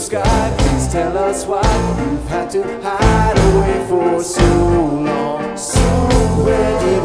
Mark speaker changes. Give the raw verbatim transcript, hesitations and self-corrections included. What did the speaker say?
Speaker 1: sky. Please tell us why you've had to hide away for so long. So where did